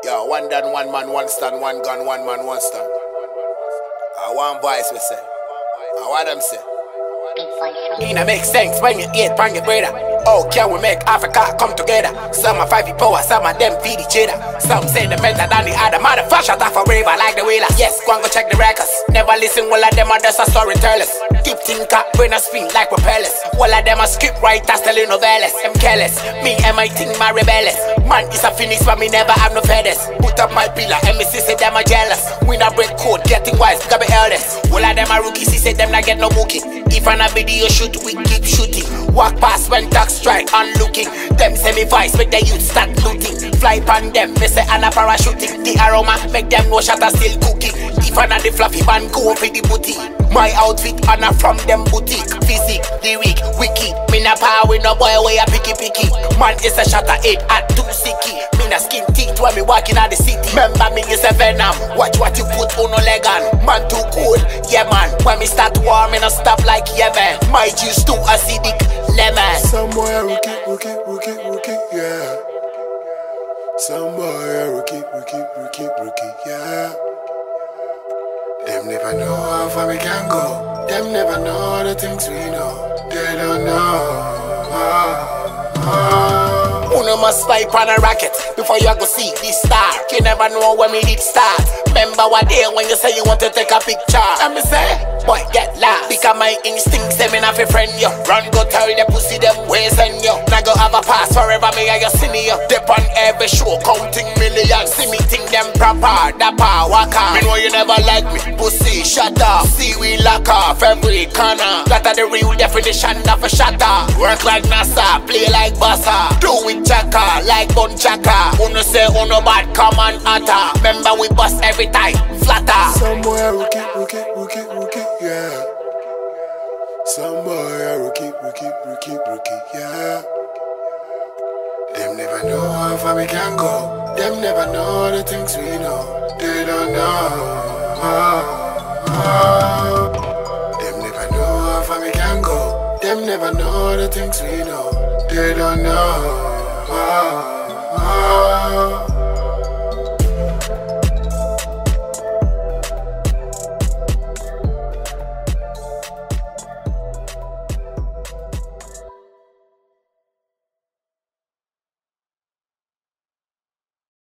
Yo, one done, one man, one stand, one gun, one man, one stand. One voice we say. What them say? It make sense when you eat pan your brother. Oh, can we make Africa come together? Some are 5 power, some of them feed each other. Some say the better than the other. Motherfucker shut off forever like the wheeler. Yes, go and go check the records. Never listen, all of them are just a storytellers. Deep thinker, brain a spin like propellers. All of them are script writers telling novellas. I'm careless, me and my thing, my rebellious. Man, it's a finish but me never have no feathers. Put up my pillar, and me say them are jealous. We not break code, getting wise, gotta be eldest. All of them are rookies, he say them not get no bookie. If an a video shoot, we keep shooting. Walk past when tax strike, unlooking. Them semi vice, make the youth start looting. Fly pan them, me say an a parachuting. The aroma, make them know shatter still cooking. If an a the fluffy man, go for the booty. My outfit, and a from them boutique. Physique, lyric, wiki. Me na power with no boy, way a picky. Man is a shatter 8 at 2 sicky. Me na skin teeth when me walking out the city. Remember me is a venom. Watch what you put on no leg on. Man too cool, yeah man. When me start war, me no stop like yeah man. My juice too acidic, lemon. Somewhere rookie, yeah. Somewhere rookie, yeah. Them never know how far we can go. Them never know the things we know. They don't know. Uno must spy on a rocket before you go see this star. You never know when me did start. Remember what day when you say you want to take a picture. And me say, boy get lost. Because my instincts them enough a friend you. Run go tell the pussy them ways and you. Now go have a pass forever me and your senior. Dip on every show counting millions. See me think them proper, dapper, waka. Me know you never like me, pussy shut up. See we lock off every corner. That are the real definition of a shatter. Work like NASA, play like Bassa. Do it chaka, like Bon Chaka. Uno say uno bad, come on atta. Remember we bust every time, flatter. Somewhere rookie, yeah. Somewhere rookie, yeah. Them never know how far we can go. Them never know the things we know. They don't know. Them never know how far we can go. Them never know the things we know. They don't know.